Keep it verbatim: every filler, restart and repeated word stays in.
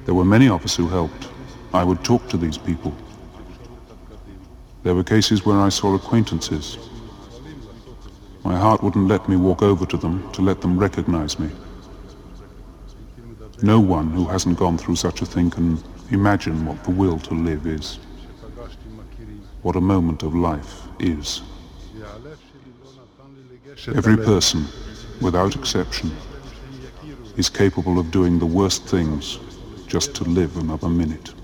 There were many of us who helped. I would talk to these people. There were cases where I saw acquaintances. My heart wouldn't let me walk over to them to let them recognize me. No one who hasn't gone through such a thing can imagine what the will to live is, what a moment of life is. Every person, without exception, is capable of doing the worst things just to live another minute.